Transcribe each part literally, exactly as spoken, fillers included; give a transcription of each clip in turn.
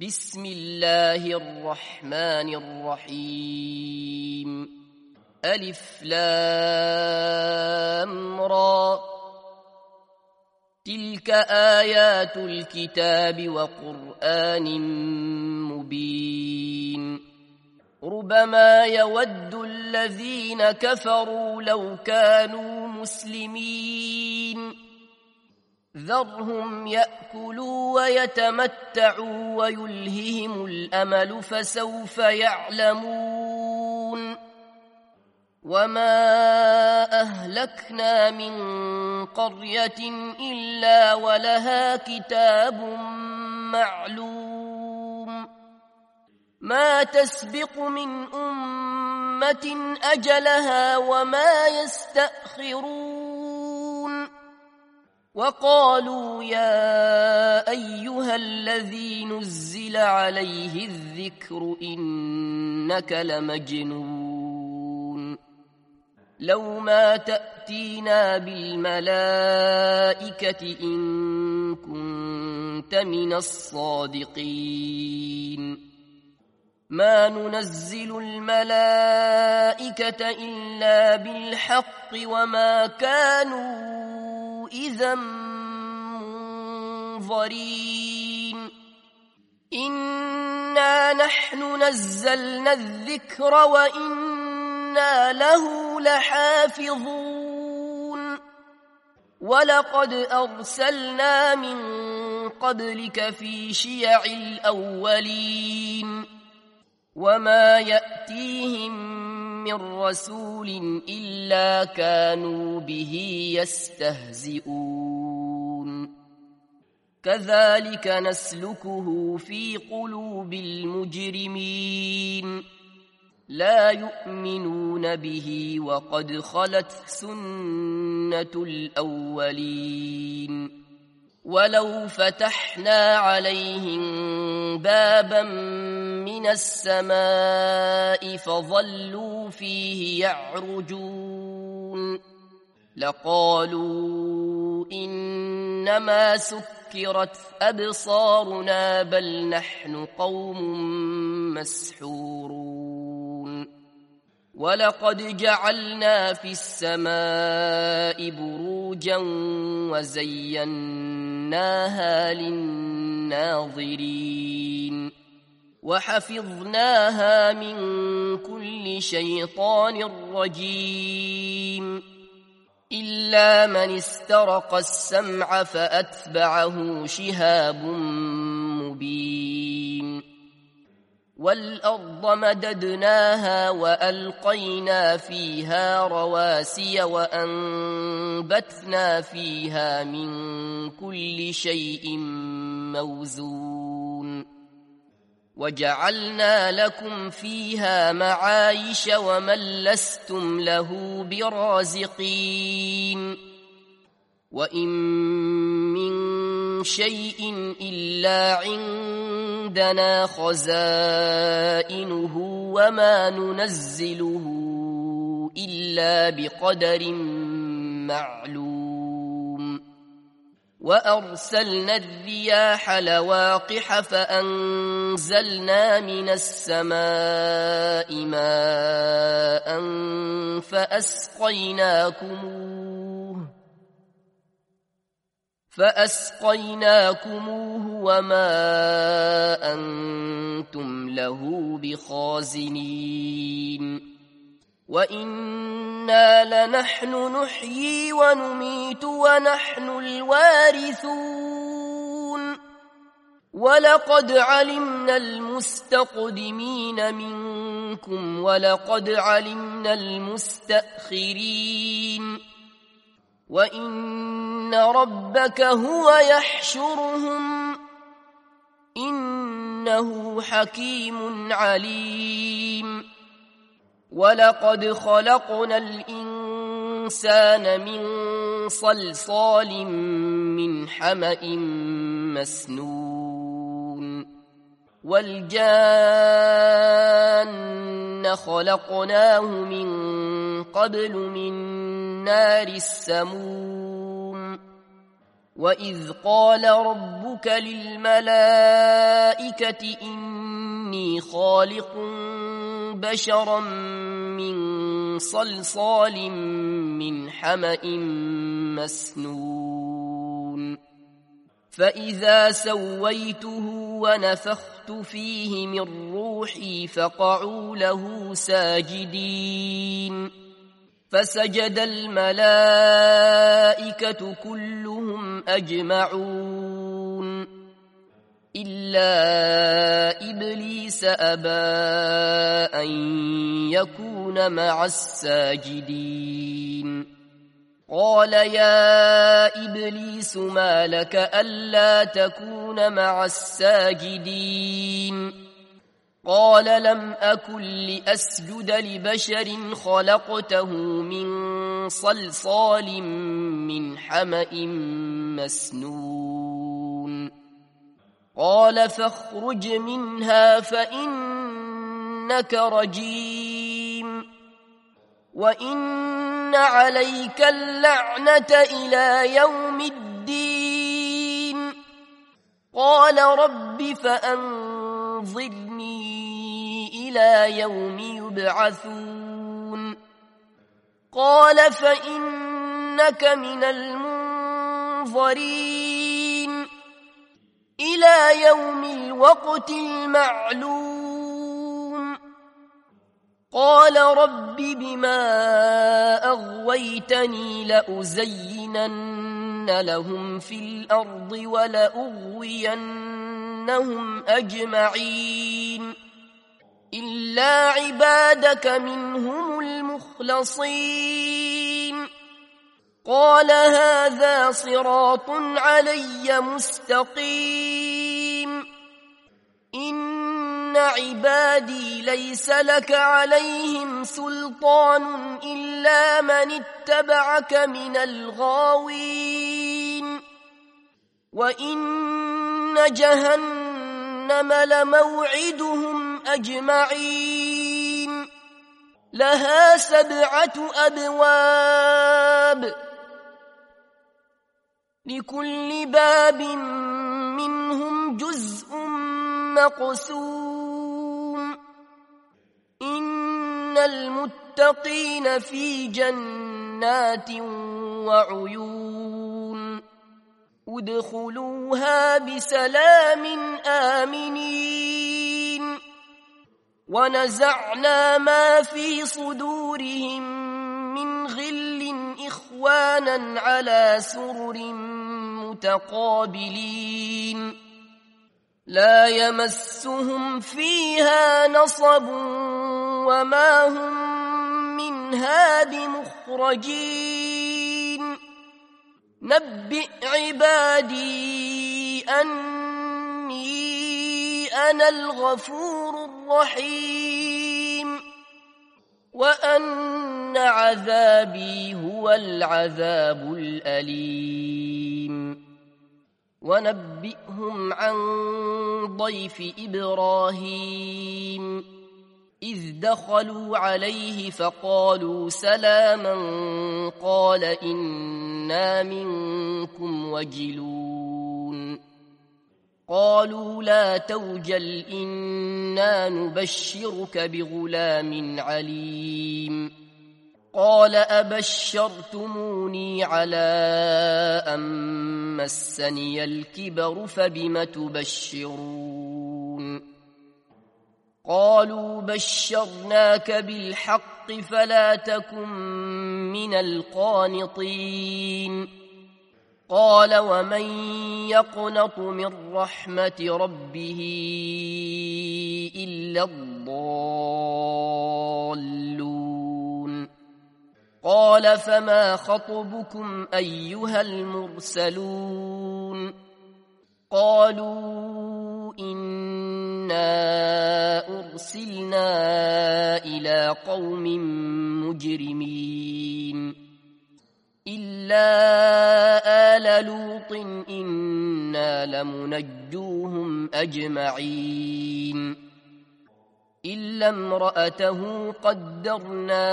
بسم الله الرحمن الرحيم ألف لام را تلك آيات الكتاب وقرآن مبين ربما يود الذين كفروا لو كانوا مسلمين ذرهم يأكلوا ويتمتعوا ويلههم الأمل فسوف يعلمون وما أهلكنا من قرية إلا ولها كتاب معلوم ما تسبق من أمة أجلها وما يستأخرون وقالوا يا أيها الذي نزل عليه الذكر إنك لمجنون لو ما تأتينا بالملائكة إن كنت من الصادقين ما ننزل الملائكة إلا بالحق وما كانوا إذا منظرين إنا نحن نزلنا الذكر وإنا له لحافظون ولقد أرسلنا من قبلك في شيع الأولين وما يأتيهم من رسول إلا كانوا به يستهزئون كذلك نسلكه في قلوب المجرمين لا يؤمنون به وقد خلت سنة الأولين ولو فتحنا عليهم بابا من السماء فظلوا فيه يعرجون لقالوا إنما سكرت أبصارنا بل نحن قوم مسحورون ولقد جعلنا في السماء بروجا وزيناها للناظرين وحفظناها من كل شيطان رجيم إلا من استرق السمع فأتبعه شهاب مبين والأرض مددناها وألقينا فيها رواسي وأنبتنا فيها من كل شيء موزون وجعلنا لكم فيها معايش ومن لستم له برازقين وإن من شيء إلا عندنا خزائنه وما ننزله إلا بقدر معلوم وأرسلنا الرياح لواقح فأنزلنا من السماء ماء فأسقيناكموه فأسقيناكموه وما أنتم له بخازنين وإنا لنحن نحيي ونميت ونحن الوارثون ولقد علمنا المستقدمين منكم ولقد علمنا المستأخرين وإن ربك هو يحشرهم إنه حكيم عليم ولقد خلقنا الإنسان من صلصال من حمأ مسنون والجان خلقناه من قبل من نار السموم وإذ قال ربك للملائكة الملائكة إني خالق بشرا من صلصال من حمأ مسنون فإذا سويته ونفخت فيه من روحي فقعوا له ساجدين فسجد الملائكة كلهم أجمعون إلا إبليس أبى أن يكون مع الساجدين قال يا إبليس ما لك ألا تكون مع الساجدين قال لم أكن لأسجد لبشر خلقته من صلصال من حمأ مسنون قال فاخرج منها فإنك رجيم وإن عليك اللعنة إلى يوم الدين قال رب فأنظرني إلى يوم يبعثون قال فإنك من المنظرين إلى يوم الوقت المعلوم قال رب بما أغويتني لأزينن لهم في الأرض ولأغوينهم أجمعين إلا عبادك منهم المخلصين قال هذا صراط علي مستقيم إن عبادي ليس لك عليهم سلطان إلا من اتبعك من الغاوين وإن جهنم لموعدهم أجمعين لها سبعة أبواب لكل باب منهم جزء مقسوم إن المتقين في جنات وعيون ادخلوها بسلام آمنين ونزعنا ما في صدورهم من غل إخوانا على سرر متقابلين لا يمسهم فيها نصب وما هم منها بمخرجين نبئ عبادي أني أنا الغفور الرحيم وأن عذابي هو العذاب الأليم ونبئهم عن ضيف إبراهيم إذ دخلوا عليه فقالوا سلاما قال إنا منكم وجلون قالوا لا توجل إنا نبشرك بغلام عليم قال أبشرتموني على أن مسني الكبر فبم تبشرون قالوا بشرناك بالحق فلا تكن من القانطين قال ومن يقنط من رحمة ربه إلا الضالون قال فما خطبكم أيها المرسلون قالوا إنا أرسلنا إلى قوم مجرمين إلا آل لوط إنا لمنجوهم أجمعين إلا امرأته قدرنا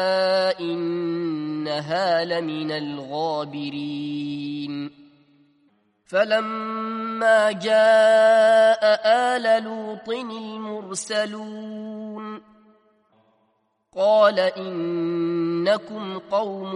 إنها لمن الغابرين فلما جاء آل لوط المرسلون قال إنكم قوم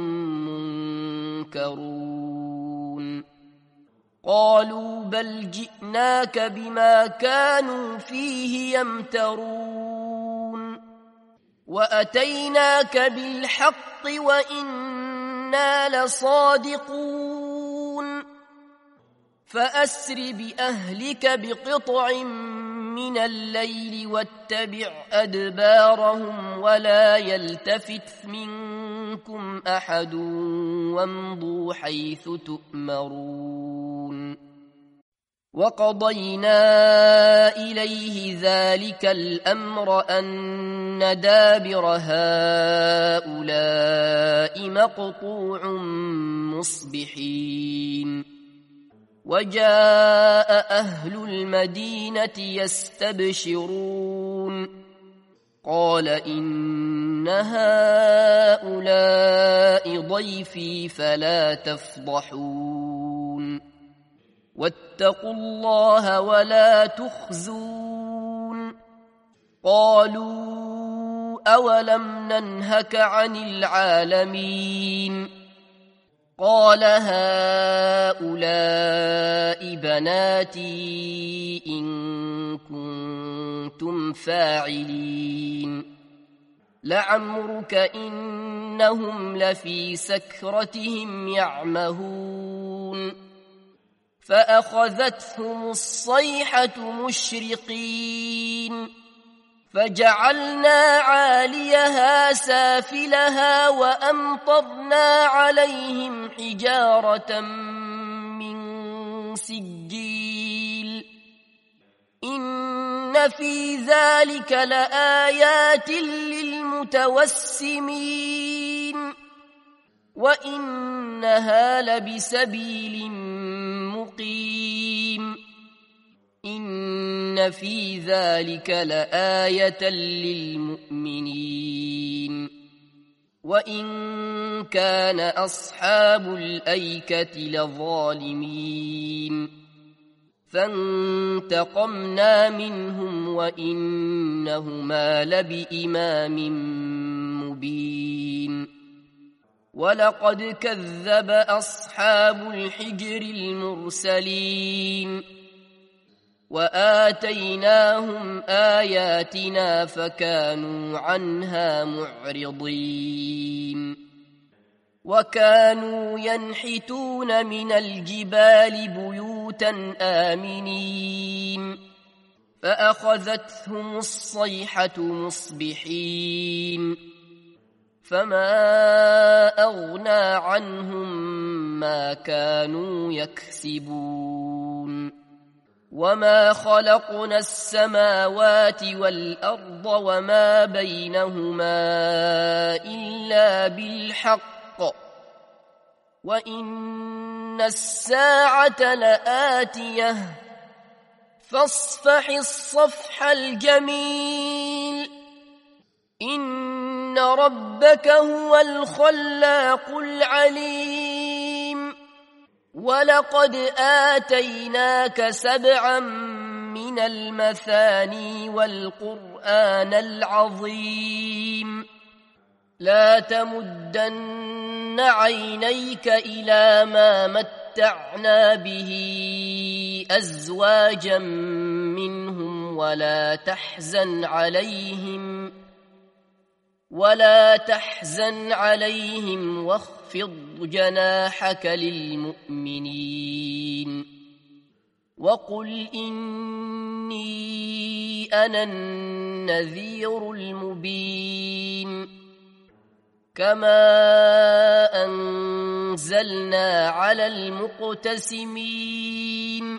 منكرون قالوا بل جئناك بما كانوا فيه يمترون وأتيناك بالحق وإنا لصادقون فأسر بأهلك بقطع من الليل واتبع أدبارهم ولا يلتفت منكم أحد وامضوا حيث تؤمرون وقضينا إليه ذلك الأمر أن دابر هؤلاء مقطوع مصبحين وجاء أهل المدينة يستبشرون قال إن هؤلاء ضيفي فلا تفضحون واتقوا الله ولا تخزون قالوا أولم ننهك عن العالمين قال هؤلاء بناتي إن كنتم فاعلين لعمرك إنهم لفي سكرتهم يعمهون فأخذتهم الصيحة مشرقين فجعلنا عاليها سافلها وأمطرنا عليهم حجارة من سجيل إن في ذلك لآيات للمتوسمين وإنها لبسبيل مقيم إن في ذلك لآية للمؤمنين وإن كان أصحاب الأيكة لظالمين فانتقمنا منهم وإنهما لبإمام مبين ولقد كذب أصحاب الحجر المرسلين وآتيناهم آياتنا فكانوا عنها معرضين وكانوا ينحتون من الجبال بيوتا آمنين فأخذتهم الصيحة مصبحين فما أغنى عنهم ما كانوا يكسبون وما خلقنا السماوات والأرض وما بينهما إلا بالحق وإن الساعة لآتية فاصفح الصفح الجميل إن ربك هو الخلاق العليم ولقد آتيناك سبعا من المثاني والقرآن العظيم لا تمدن عينيك إلى ما متعنا به أزواجا منهم ولا تحزن عليهم ولا تحزن عليهم واخفض جناحك للمؤمنين وقل إني أنا النذير المبين كما أنزلنا على المقتسمين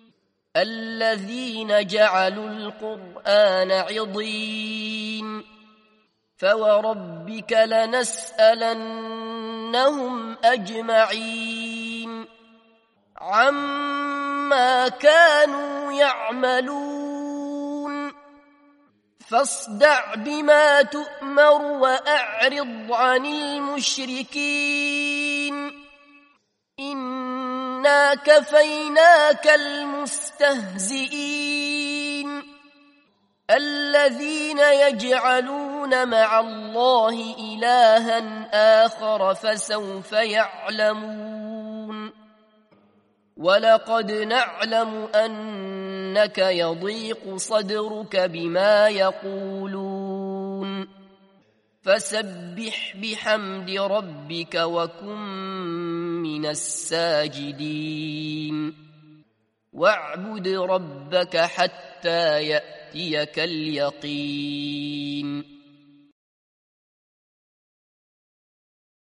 الذين جعلوا القرآن عضين فوربك لنسألنهم أجمعين عما كانوا يعملون فاصدع بما تؤمر وأعرض عن المشركين إنا كفيناك المستهزئين الذين يجعلون مع الله إلها آخر فسوف يعلمون ولقد نعلم أنك يضيق صدرك بما يقولون فسبح بحمد ربك وكن من الساجدين واعبد ربك حتى يأتيك اليقين